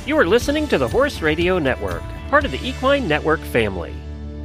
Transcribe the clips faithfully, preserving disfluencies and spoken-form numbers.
You are listening to the Horse Radio Network, part of the Equine Network family.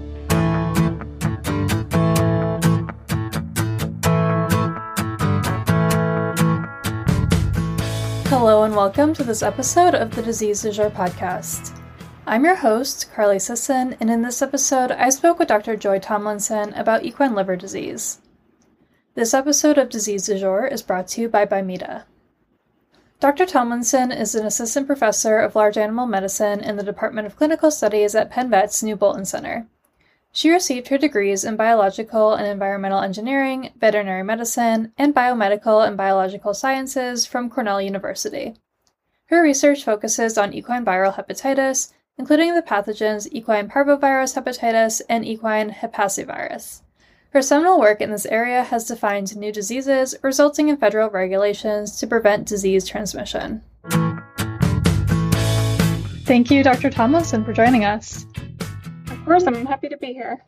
Hello and welcome to this episode of the Disease Du Jour podcast. I'm your host, Carly Sisson, and in this episode, I spoke with Doctor Joy Tomlinson about equine liver disease. This episode of Disease Du Jour is brought to you by Bimeda. Doctor Tomlinson is an assistant professor of large animal medicine in the Department of Clinical Studies at Penn Vet's New Bolton Center. She received her degrees in biological and environmental engineering, veterinary medicine, and biomedical and biological sciences from Cornell University. Her research focuses on equine viral hepatitis, including the pathogens equine parvovirus hepatitis and equine hepacivirus. Her seminal work in this area has defined new diseases, resulting in federal regulations to prevent disease transmission. Thank you, Doctor Tomlinson, for joining us. Of course, I'm happy to be here.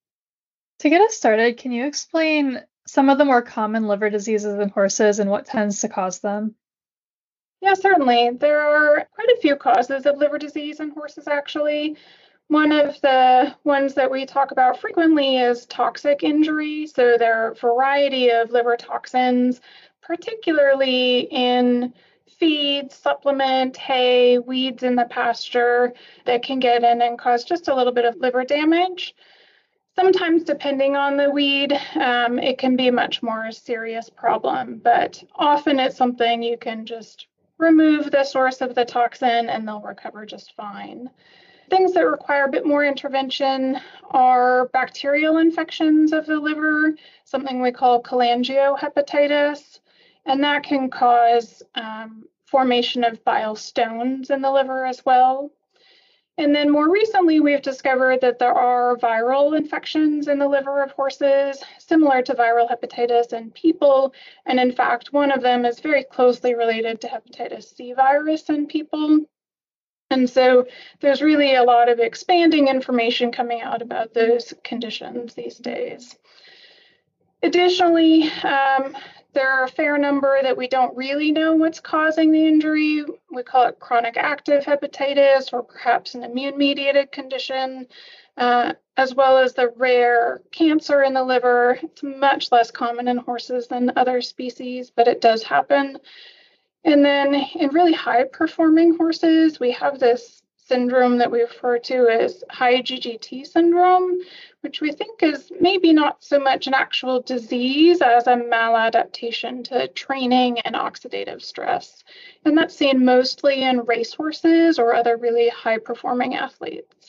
To get us started, can you explain some of the more common liver diseases in horses and what tends to cause them? Yeah, certainly. There are quite a few causes of liver disease in horses, actually. One of the ones that we talk about frequently is toxic injury. So there are a variety of liver toxins, particularly in feed, supplement, hay, weeds in the pasture that can get in and cause just a little bit of liver damage. Sometimes, depending on the weed, um, it can be a much more serious problem, but often it's something you can just remove the source of the toxin and they'll recover just fine. Things that require a bit more intervention are bacterial infections of the liver, something we call cholangiohepatitis, and that can cause um, formation of bile stones in the liver as well. And then more recently, we've discovered that there are viral infections in the liver of horses, similar to viral hepatitis in people. And in fact, one of them is very closely related to hepatitis C virus in people. And so there's really a lot of expanding information coming out about those conditions these days. Additionally, um, there are a fair number that we don't really know what's causing the injury. We call it chronic active hepatitis or perhaps an immune-mediated condition, uh, as well as the rare cancer in the liver. It's much less common in horses than other species, but it does happen. And then in really high-performing horses, we have this syndrome that we refer to as high G G T syndrome, which we think is maybe not so much an actual disease as a maladaptation to training and oxidative stress. And that's seen mostly in racehorses or other really high-performing athletes.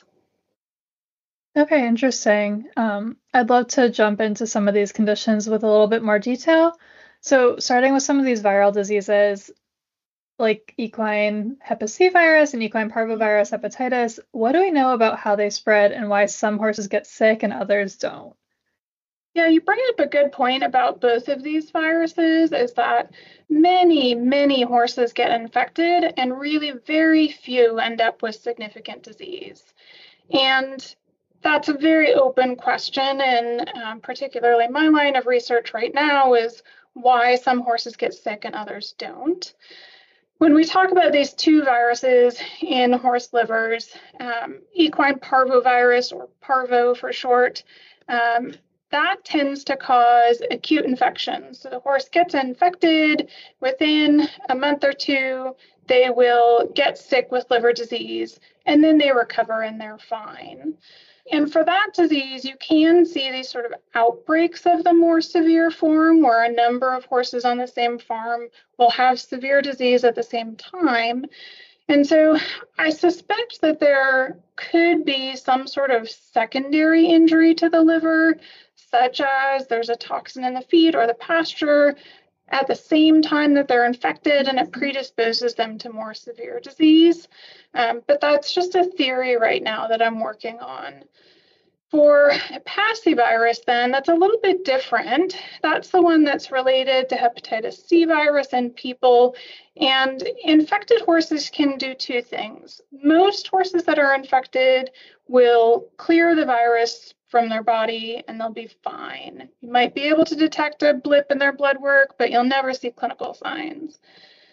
Okay, interesting. Um, I'd love to jump into some of these conditions with a little bit more detail. So starting with some of these viral diseases, like equine hepacivirus and equine parvovirus hepatitis, what do we know about how they spread and why some horses get sick and others don't? Yeah, you bring up a good point about both of these viruses, is that many, many horses get infected and really very few end up with significant disease. And that's a very open question, and um, particularly my line of research right now is why some horses get sick and others don't. When we talk about these two viruses in horse livers, um, equine parvovirus, or parvo for short, um, that tends to cause acute infections. So the horse gets infected, within a month or two, they will get sick with liver disease, and then they recover and they're fine. And for that disease, you can see these sort of outbreaks of the more severe form where a number of horses on the same farm will have severe disease at the same time. And so I suspect that there could be some sort of secondary injury to the liver, such as there's a toxin in the feed or the pasture at the same time that they're infected, and it predisposes them to more severe disease. Um, but that's just a theory right now that I'm working on. For hepacivirus, then, that's a little bit different. That's the one that's related to hepatitis C virus in people. And infected horses can do two things. Most horses that are infected will clear the virus from their body and they'll be fine. You might be able to detect a blip in their blood work, but you'll never see clinical signs.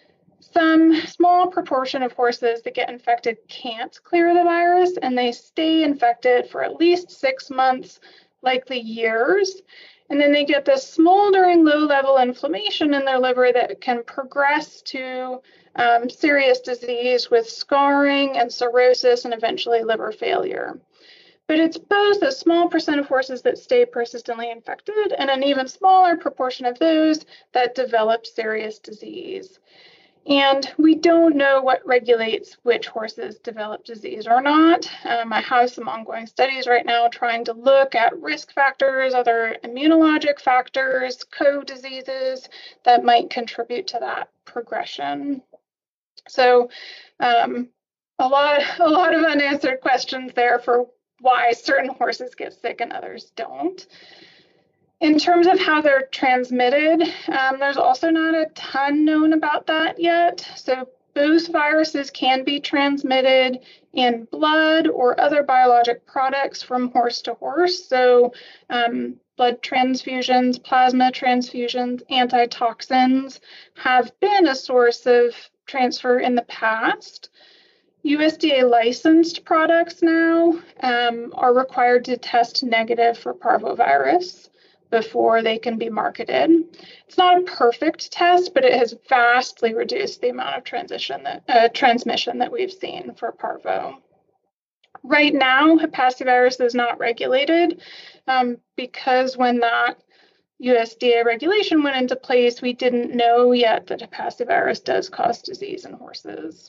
some small proportion of horses that get infected can't clear the virus, and they stay infected for at least six months, likely years. And then they get this smoldering low-level inflammation in their liver that can progress to um, serious disease with scarring and cirrhosis and eventually liver failure. But it's both a small percent of horses that stay persistently infected and an even smaller proportion of those that develop serious disease. And we don't know what regulates which horses develop disease or not. Um, I have some ongoing studies right now trying to look at risk factors, other immunologic factors, co-diseases that might contribute to that progression. So um, a lot, a lot of unanswered questions there for why certain horses get sick and others don't. In terms of how they're transmitted, um, there's also not a ton known about that yet. So both viruses can be transmitted in blood or other biologic products from horse to horse. So um, blood transfusions, plasma transfusions, antitoxins have been a source of transfer in the past. U S D A licensed products now um, are required to test negative for parvovirus before they can be marketed. It's not a perfect test, but it has vastly reduced the amount of transition that, uh, transmission that we've seen for parvo. Right now, Hepasivirus is not regulated um, because when that U S D A regulation went into place, we didn't know yet that Hepasivirus does cause disease in horses.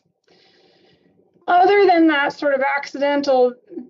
Other than that sort of accidental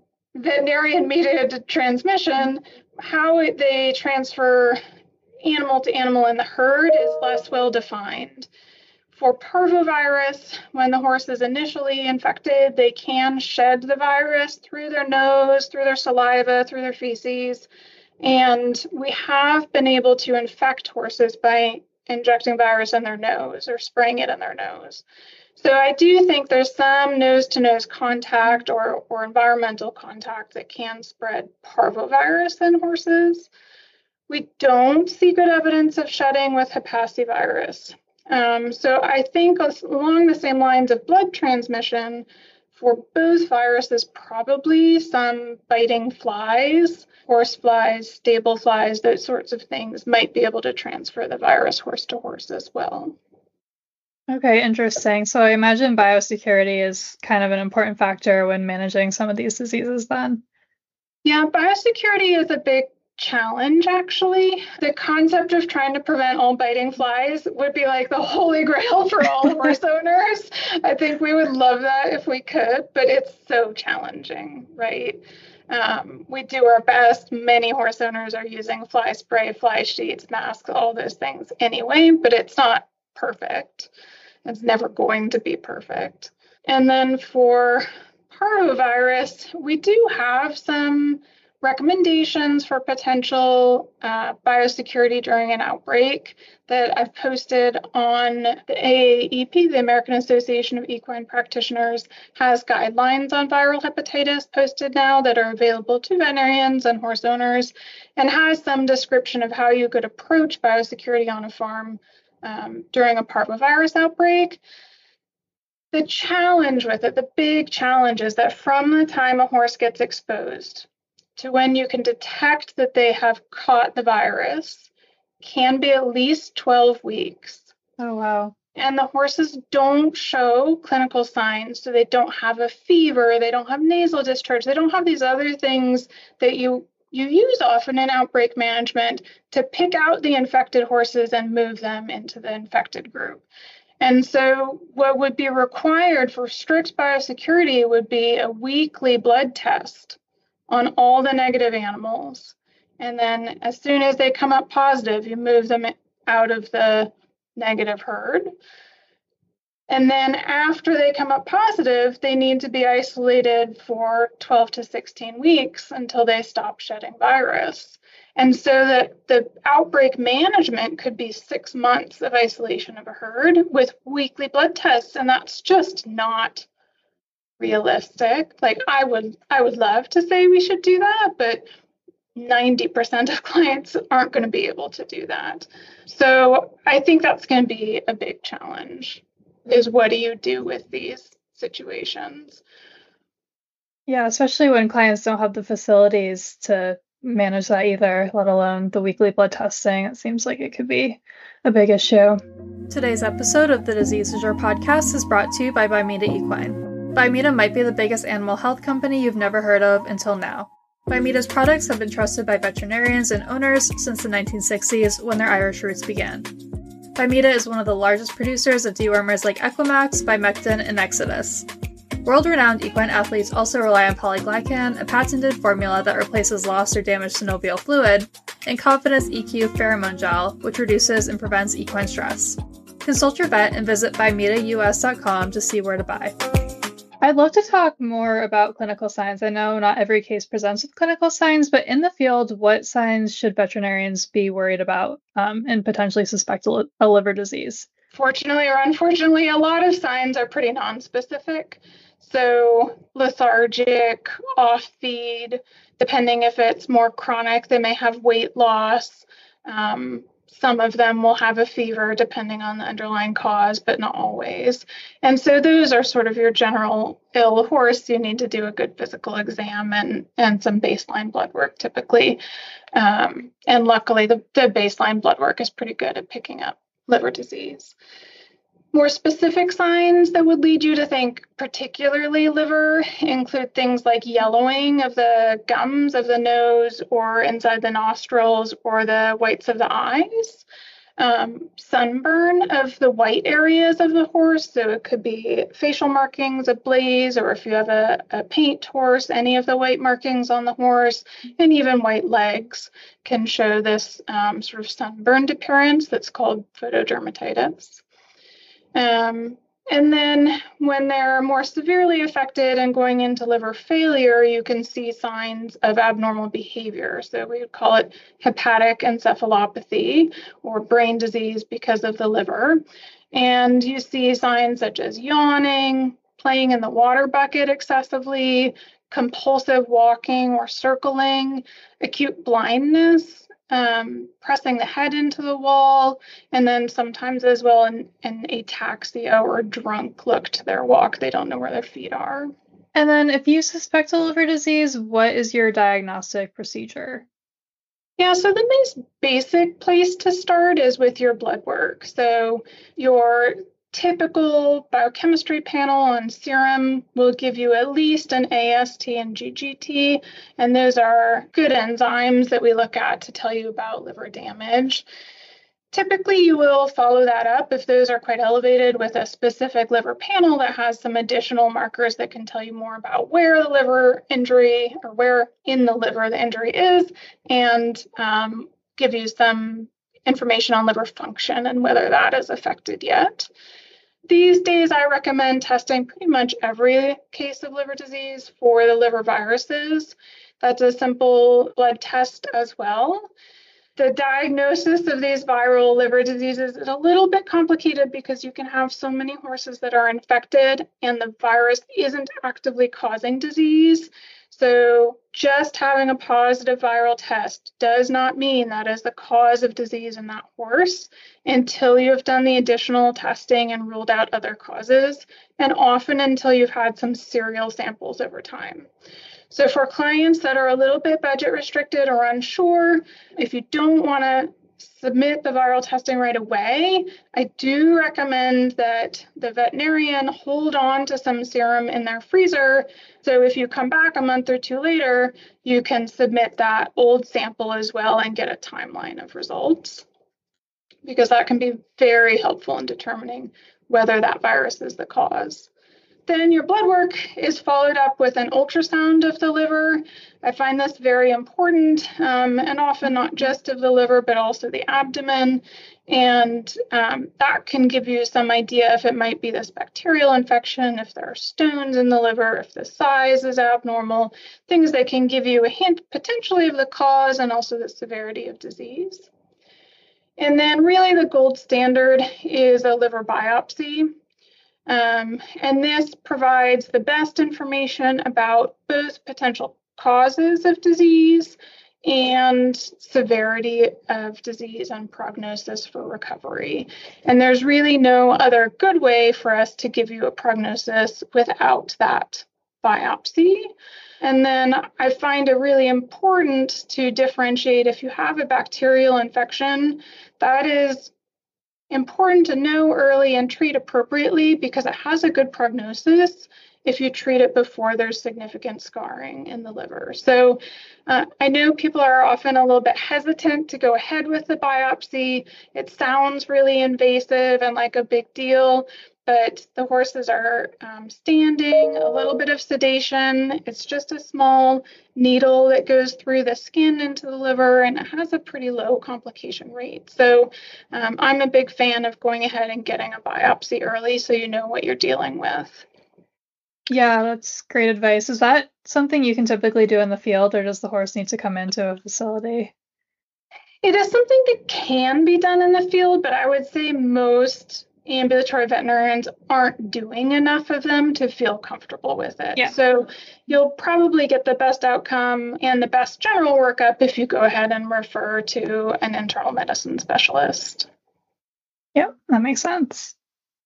veterinarian-mediated transmission, how it, they transfer animal to animal in the herd is less well defined. For parvovirus, when the horse is initially infected, they can shed the virus through their nose, through their saliva, through their feces. And we have been able to infect horses by injecting virus in their nose or spraying it in their nose. So I do think there's some nose-to-nose contact or, or environmental contact that can spread parvovirus in horses. We don't see good evidence of shedding with Hepasivirus. Um, so I think along the same lines of blood transmission, for both viruses, probably some biting flies, horse flies, stable flies, those sorts of things might be able to transfer the virus horse to horse as well. Okay, interesting. So I imagine biosecurity is kind of an important factor when managing some of these diseases then. Yeah, biosecurity is a big challenge, actually. The concept of trying to prevent all biting flies would be like the holy grail for all horse owners. I think we would love that if we could, but it's so challenging, right? Um, we do our best. Many horse owners are using fly spray, fly sheets, masks, all those things anyway, but it's not perfect. It's never going to be perfect. And then for parvovirus, we do have some recommendations for potential uh, biosecurity during an outbreak that I've posted on the A A E P, the American Association of Equine Practitioners, has guidelines on viral hepatitis posted now that are available to veterinarians and horse owners, and has some description of how you could approach biosecurity on a farm um, during a parvovirus outbreak. The challenge with it, the big challenge is that from the time a horse gets exposed to when you can detect that they have caught the virus can be at least twelve weeks. Oh, wow. And the horses don't show clinical signs. So they don't have a fever, they don't have nasal discharge, they don't have these other things that you, you use often in outbreak management to pick out the infected horses and move them into the infected group. And so what would be required for strict biosecurity would be a weekly blood test on all the negative animals. And then as soon as they come up positive, you move them out of the negative herd. And then after they come up positive, they need to be isolated for twelve to sixteen weeks until they stop shedding virus. And so that the outbreak management could be six months of isolation of a herd with weekly blood tests. And that's just not realistic. Like I would, I would love to say we should do that, but ninety percent of clients aren't going to be able to do that. So I think that's going to be a big challenge. is what do you do with these situations? Yeah, especially when clients don't have the facilities to manage that either, let alone the weekly blood testing. It seems like it could be a big issue. Today's episode of the Disease Du Jour podcast is brought to you by Bimeda Equine. Bimeda might be the biggest animal health company you've never heard of until now. Bimeda's products have been trusted by veterinarians and owners since the nineteen sixties when their Irish roots began. Bimeda is one of the largest producers of dewormers like Equimax, Bimectin, and Exodus. World-renowned equine athletes also rely on polyglycan, a patented formula that replaces lost or damaged synovial fluid, and Confidence E Q pheromone gel, which reduces and prevents equine stress. Consult your vet and visit bimeda U S dot com to see where to buy. I'd love to talk more about clinical signs. I know not every case presents with clinical signs, but in the field, what signs should veterinarians be worried about um, and potentially suspect a, li- a liver disease? Fortunately or unfortunately, a lot of signs are pretty nonspecific. So lethargic, off feed, depending if it's more chronic, they may have weight loss. Um, some of them will have a fever depending on the underlying cause, but not always. And so those are sort of your general ill horse. You need to do a good physical exam and, and some baseline blood work typically. Um, and luckily, the, the baseline blood work is pretty good at picking up liver disease. More specific signs that would lead you to think particularly liver include things like yellowing of the gums of the nose or inside the nostrils or the whites of the eyes, um, sunburn of the white areas of the horse. So it could be facial markings, a blaze, or if you have a, a paint horse, any of the white markings on the horse, and even white legs can show this um, sort of sunburned appearance that's called photodermatitis. Um, and then when they're more severely affected and going into liver failure, you can see signs of abnormal behavior. So we would call it hepatic encephalopathy or brain disease because of the liver. And you see signs such as yawning, playing in the water bucket excessively, compulsive walking or circling, acute blindness, Um, pressing the head into the wall, and then sometimes as well an, an ataxia or drunk look to their walk. They don't know where their feet are. And then if you suspect a liver disease, what is your diagnostic procedure? Yeah, so the most basic place to start is with your blood work. So your typical biochemistry panel and serum will give you at least an A S T and G G T, and those are good enzymes that we look at to tell you about liver damage. Typically, you will follow that up if those are quite elevated with a specific liver panel that has some additional markers that can tell you more about where the liver injury or where in the liver the injury is, and um, give you some information on liver function and whether that is affected yet. These days, I recommend testing pretty much every case of liver disease for the liver viruses. That's a simple blood test as well. The diagnosis of these viral liver diseases is a little bit complicated because you can have so many horses that are infected and the virus isn't actively causing disease. So just having a positive viral test does not mean that is the cause of disease in that horse until you've done the additional testing and ruled out other causes, and often until you've had some serial samples over time. So for clients that are a little bit budget restricted or unsure, if you don't want to submit the viral testing right away, I do recommend that the veterinarian hold on to some serum in their freezer. So if you come back a month or two later, you can submit that old sample as well and get a timeline of results, because that can be very helpful in determining whether that virus is the cause. Then your blood work is followed up with an ultrasound of the liver. I find this very important, um, and often not just of the liver, but also the abdomen. And um, that can give you some idea if it might be this bacterial infection, if there are stones in the liver, if the size is abnormal, things that can give you a hint potentially of the cause and also the severity of disease. And then really the gold standard is a liver biopsy. Um, and this provides the best information about both potential causes of disease and severity of disease and prognosis for recovery. And there's really no other good way for us to give you a prognosis without that biopsy. And then I find it really important to differentiate if you have a bacterial infection, that is important to know early and treat appropriately because it has a good prognosis if you treat it before there's significant scarring in the liver. So uh, I know people are often a little bit hesitant to go ahead with the biopsy. It sounds really invasive and like a big deal, but the horses are um, standing, a little bit of sedation. It's just a small needle that goes through the skin into the liver, and it has a pretty low complication rate. So um, I'm a big fan of going ahead and getting a biopsy early so you know what you're dealing with. Yeah, that's great advice. Is that something you can typically do in the field, or does the horse need to come into a facility? It is something that can be done in the field, but I would say most ambulatory veterinarians aren't doing enough of them to feel comfortable with it. Yeah. So you'll probably get the best outcome and the best general workup if you go ahead and refer to an internal medicine specialist. Yep, that makes sense.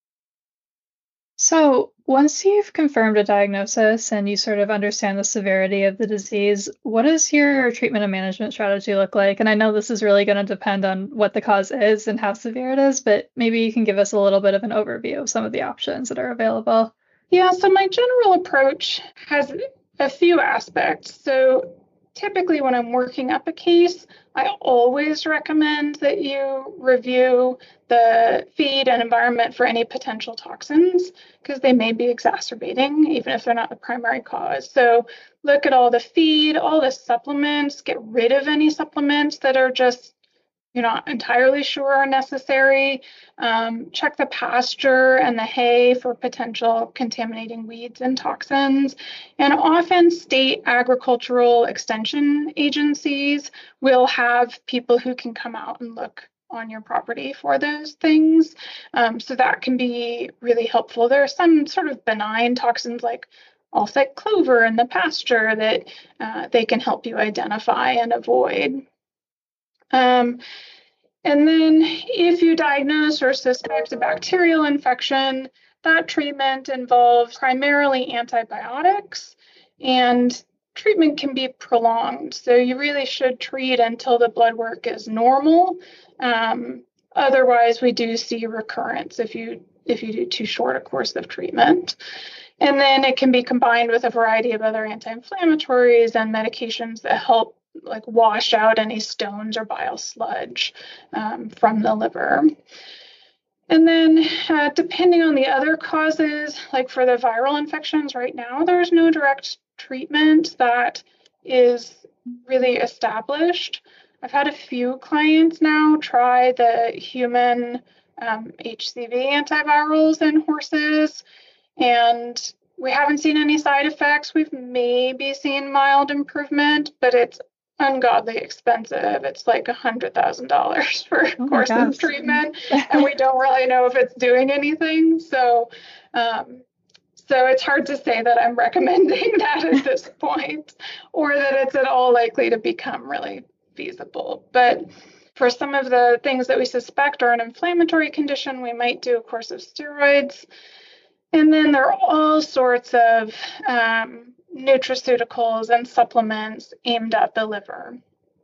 So once you've confirmed a diagnosis and you sort of understand the severity of the disease, what does your treatment and management strategy look like? And I know this is really going to depend on what the cause is and how severe it is, but maybe you can give us a little bit of an overview of some of the options that are available. Yeah, so my general approach has a few aspects. So typically when I'm working up a case, I always recommend that you review the feed and environment for any potential toxins because they may be exacerbating even if they're not the primary cause. So look at all the feed, all the supplements, get rid of any supplements that are just you're not entirely sure are necessary. Um, check the pasture and the hay for potential contaminating weeds and toxins. And often state agricultural extension agencies will have people who can come out and look on your property for those things. Um, so that can be really helpful. There are some sort of benign toxins like Alsike clover in the pasture that uh, they can help you identify and avoid. Um, and then if you diagnose or suspect a bacterial infection, that treatment involves primarily antibiotics, and treatment can be prolonged. So you really should treat until the blood work is normal. Um, otherwise, we do see recurrence if you if you do too short a course of treatment. And then it can be combined with a variety of other anti-inflammatories and medications that help like wash out any stones or bile sludge um, from the liver. And then uh, depending on the other causes, like for the viral infections right now, there's no direct treatment that is really established. I've had a few clients now try the human um, H C V antivirals in horses, and we haven't seen any side effects. We've maybe seen mild improvement, but it's ungodly expensive. It's like a hundred thousand dollars for a Oh my course gosh. of treatment, and we don't really know if it's doing anything. So, um, so it's hard to say that I'm recommending that at this point, or that it's at all likely to become really feasible. But for some of the things that we suspect are an inflammatory condition, we might do a course of steroids. And then there are all sorts of um, nutraceuticals and supplements aimed at the liver.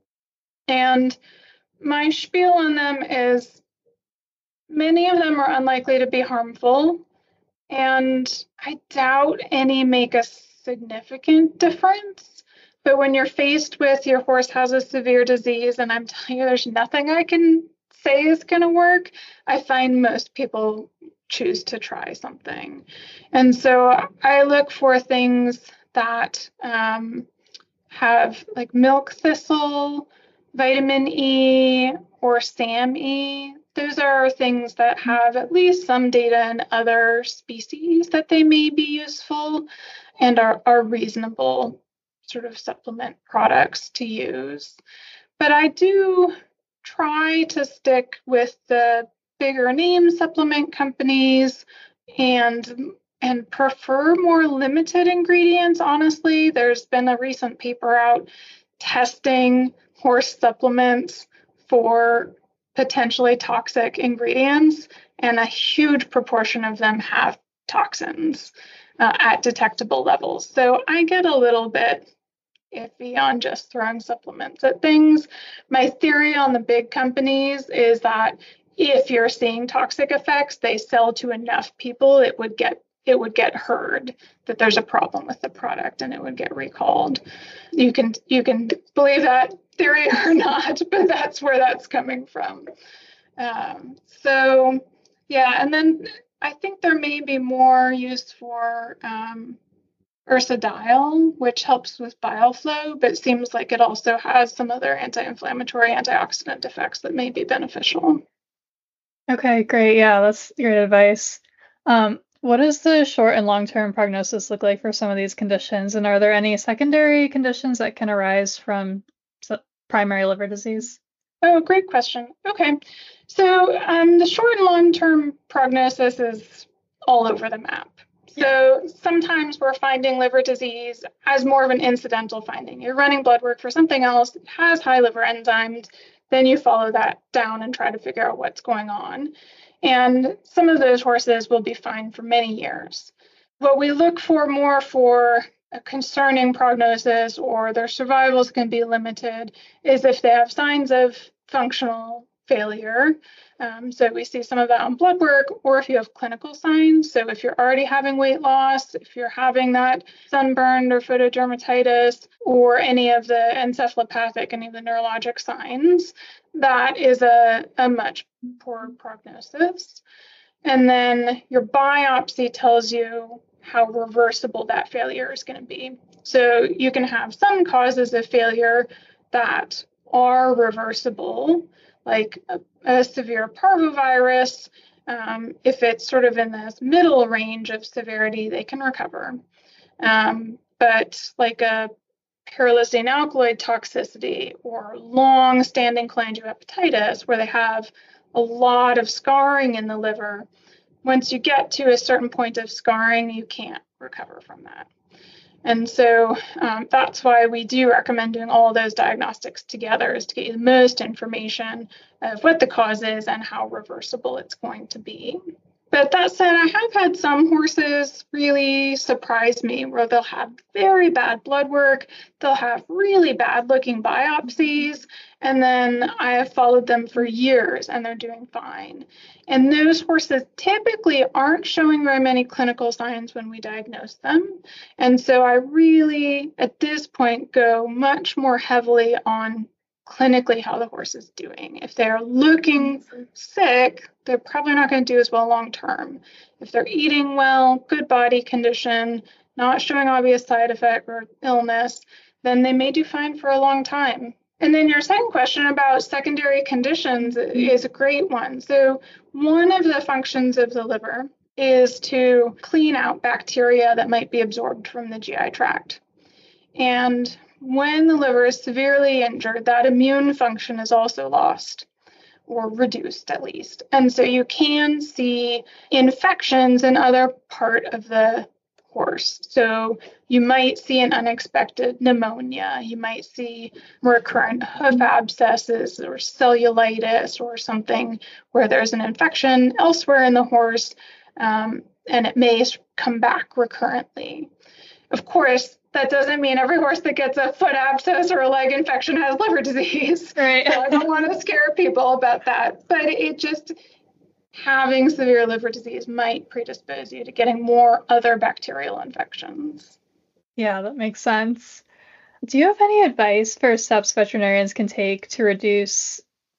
And my spiel on them is many of them are unlikely to be harmful, and I doubt any make a significant difference. But when you're faced with your horse has a severe disease and I'm telling you there's nothing I can say is going to work, I find most people choose to try something. And so I look for things that um, have like milk thistle, vitamin E, or SAM-E. Those are things that have at least some data in other species that they may be useful and are, are reasonable sort of supplement products to use. But I do try to stick with the bigger name supplement companies and and prefer more limited ingredients. Honestly, there's been a recent paper out testing horse supplements for potentially toxic ingredients, and a huge proportion of them have toxins uh, at detectable levels. So I get a little bit iffy on just throwing supplements at things. My theory on the big companies is that if you're seeing toxic effects, they sell to enough people, it would get it would get heard that there's a problem with the product and it would get recalled. You can you can believe that theory or not, but that's where that's coming from. Um, so yeah, and then I think there may be more use for um, ursodiol, which helps with bile flow, but seems like it also has some other anti-inflammatory, antioxidant effects that may be beneficial. Okay, great. Yeah, that's great advice. Um, what does the short and long-term prognosis look like for some of these conditions? And are there any secondary conditions that can arise from primary liver disease? Oh, great question. Okay. So um, the short and long-term prognosis is all over the map. So sometimes we're finding liver disease as more of an incidental finding. You're running blood work for something else that has high liver enzymes, then you follow that down and try to figure out what's going on. And some of those horses will be fine for many years. What we look for more for a concerning prognosis or their survival is going to be limited is if they have signs of functional failure. Um, so we see some of that on blood work, or if you have clinical signs. So if you're already having weight loss, if you're having that sunburn or photodermatitis, or any of the encephalopathic, any of the neurologic signs, that is a, a much poorer prognosis. And then your biopsy tells you how reversible that failure is going to be. So you can have some causes of failure that are reversible, like a, a severe parvovirus. Um, if it's sort of in this middle range of severity, they can recover. Um, but like a pyrrolysine alkaloid toxicity or long-standing cholangiohepatitis, where they have a lot of scarring in the liver, once you get to a certain point of scarring, you can't recover from that. And so um, that's why we do recommend doing all those diagnostics together, is to get you the most information of what the cause is and how reversible it's going to be. But that said, I have had some horses really surprise me, where they'll have very bad blood work, they'll have really bad looking biopsies, and then I have followed them for years and they're doing fine. And those horses typically aren't showing very many clinical signs when we diagnose them. And so I really, at this point, go much more heavily on clinically how the horse is doing. If they're looking sick, they're probably not going to do as well long term. If they're eating well, good body condition, not showing obvious side effect or illness, then they may do fine for a long time. And then your second question about secondary conditions is a great one. So one of the functions of the liver is to clean out bacteria that might be absorbed from the G I tract. And when the liver is severely injured, that immune function is also lost, or reduced at least. And so you can see infections in other part of the horse. So you might see an unexpected pneumonia. You might see recurrent hoof abscesses or cellulitis or something where there's an infection elsewhere in the horse, um, and it may come back recurrently. Of course, that doesn't mean every horse that gets a foot abscess or a leg infection has liver disease. Right. So I don't want to scare people about that. But it just, having severe liver disease might predispose you to getting more other bacterial infections. Yeah, that makes sense. Do you have any advice for steps veterinarians can take to reduce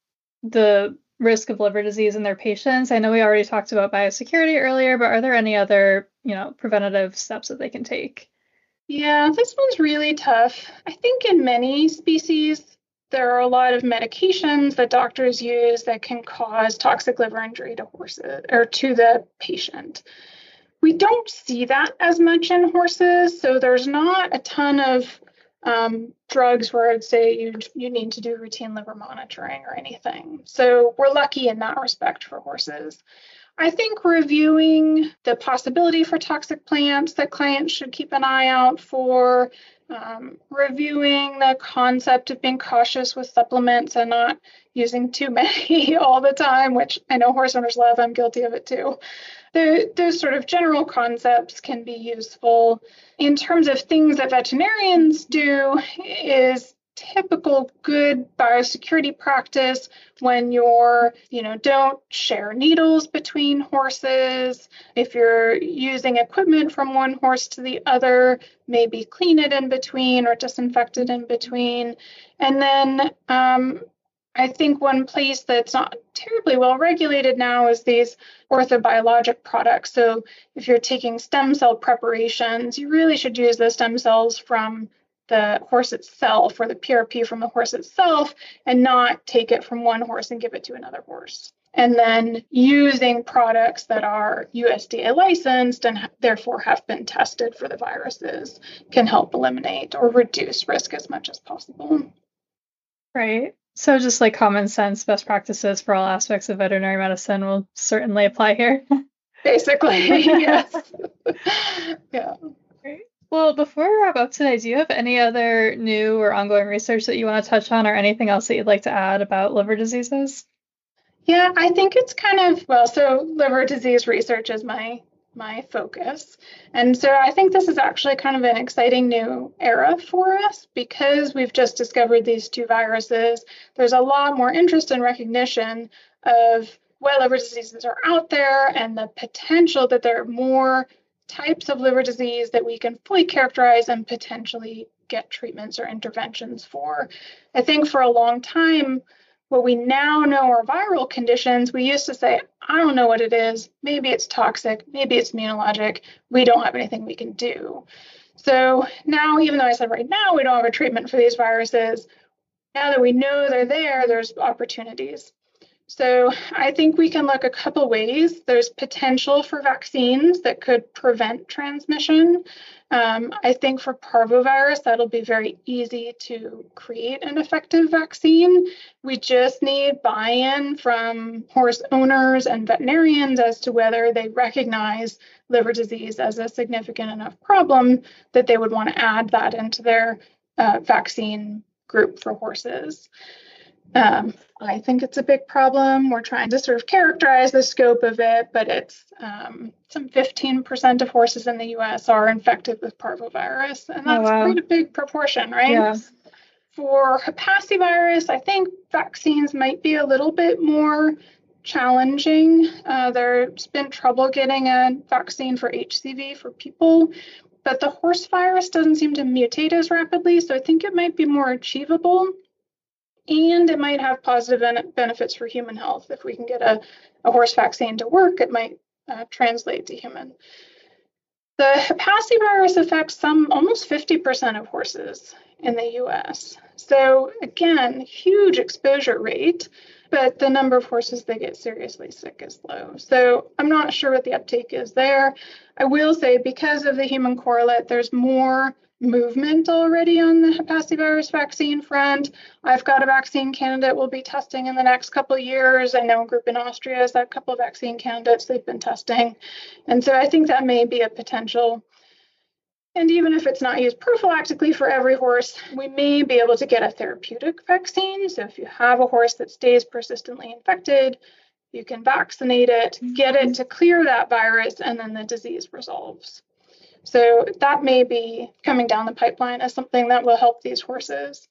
the risk of liver disease in their patients? I know we already talked about biosecurity earlier, but are there any other, you know, preventative steps that they can take? Yeah, this one's really tough. I think in many species, there are a lot of medications that doctors use that can cause toxic liver injury to horses or to the patient. We don't see that as much in horses, so there's not a ton of um, drugs where I'd say you you need to do routine liver monitoring or anything. So we're lucky in that respect for horses. I think reviewing the possibility for toxic plants that clients should keep an eye out for, um, reviewing the concept of being cautious with supplements and not using too many all the time, which I know horse owners love. I'm guilty of it too. The, those sort of general concepts can be useful. In terms of things that veterinarians do is typical good biosecurity practice when you're, you know, don't share needles between horses. If you're using equipment from one horse to the other, maybe clean it in between or disinfect it in between. And then um, I think one place that's not terribly well regulated now is these orthobiologic products. So if you're taking stem cell preparations, you really should use the stem cells from the horse itself or the P R P from the horse itself and not take it from one horse and give it to another horse. And then using products that are U S D A licensed and therefore have been tested for the viruses can help eliminate or reduce risk as much as possible. Right. So just like common sense, best practices for all aspects of veterinary medicine will certainly apply here. Basically, yes. Yeah. Great. Well, before we wrap up today, do you have any other new or ongoing research that you want to touch on or anything else that you'd like to add about liver diseases? Yeah, I think it's kind of, well, so liver disease research is my my focus. And so I think this is actually kind of an exciting new era for us because we've just discovered these two viruses. There's a lot more interest and recognition of what liver diseases are out there and the potential that there are more types of liver disease that we can fully characterize and potentially get treatments or interventions for. I think for a long time, what we now know are viral conditions, we used to say, I don't know what it is. Maybe it's toxic. Maybe it's immunologic. We don't have anything we can do. So now, even though I said right now we don't have a treatment for these viruses, now that we know they're there, there's opportunities. So I think we can look a couple ways. There's potential for vaccines that could prevent transmission. Um, I think for parvovirus, that'll be very easy to create an effective vaccine. We just need buy-in from horse owners and veterinarians as to whether they recognize liver disease as a significant enough problem that they would want to add that into their uh, vaccine group for horses. Um, I think it's a big problem. We're trying to sort of characterize the scope of it, but it's um, some fifteen percent of horses in the U S are infected with parvovirus, and that's oh, wow. quite a big proportion, right? Yeah. For Hepacivirus, I think vaccines might be a little bit more challenging. Uh, there's been trouble getting a vaccine for H C V for people, but the horse virus doesn't seem to mutate as rapidly, so I think it might be more achievable. And it might have positive ben- benefits for human health. If we can get a, a horse vaccine to work, it might uh, translate to human. The Hepacivirus affects some almost fifty percent of horses in the U S. So again, huge exposure rate, but the number of horses that get seriously sick is low. So I'm not sure what the uptake is there. I will say because of the human correlate, there's more movement already on the Hepacivirus vaccine front. I've got a vaccine candidate we'll be testing in the next couple of years. I know a group in Austria has a couple of vaccine candidates they've been testing. And so I think that may be a potential. And even if it's not used prophylactically for every horse, we may be able to get a therapeutic vaccine. So if you have a horse that stays persistently infected, you can vaccinate it, get it to clear that virus, and then the disease resolves. So that may be coming down the pipeline as something that will help these horses.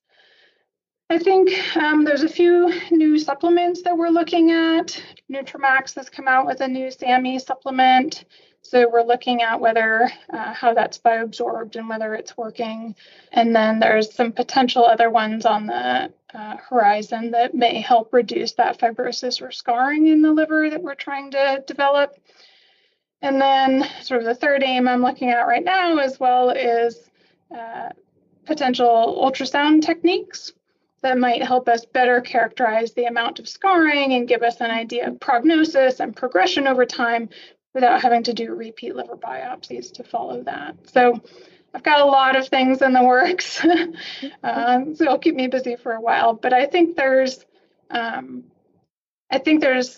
I think um, there's a few new supplements that we're looking at. Nutramax has come out with a new SAMe supplement. So we're looking at whether uh, how that's bioabsorbed and whether it's working. And then there's some potential other ones on the uh, horizon that may help reduce that fibrosis or scarring in the liver that we're trying to develop. And then sort of the third aim I'm looking at right now as well is uh, potential ultrasound techniques that might help us better characterize the amount of scarring and give us an idea of prognosis and progression over time without having to do repeat liver biopsies to follow that. So I've got a lot of things in the works, um, so it'll keep me busy for a while. But I think there's, um, I think there's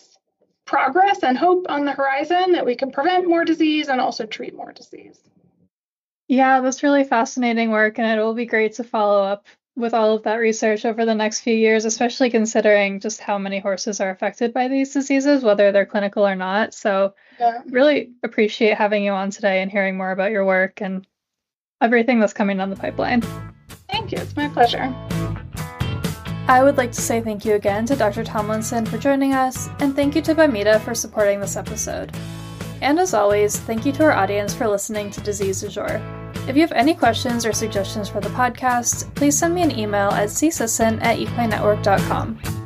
progress and hope on the horizon that we can prevent more disease and also treat more disease. Yeah, that's really fascinating work, and it will be great to follow up with all of that research over the next few years, especially considering just how many horses are affected by these diseases, whether they're clinical or not. So, Yeah. really appreciate having you on today and hearing more about your work and everything that's coming down the pipeline. Thank you. It's my pleasure. I would like to say thank you again to Doctor Tomlinson for joining us, and thank you to Bimeda for supporting this episode. And as always, thank you to our audience for listening to Disease Du Jour. If you have any questions or suggestions for the podcast, please send me an email at c sisson at equine network dot com.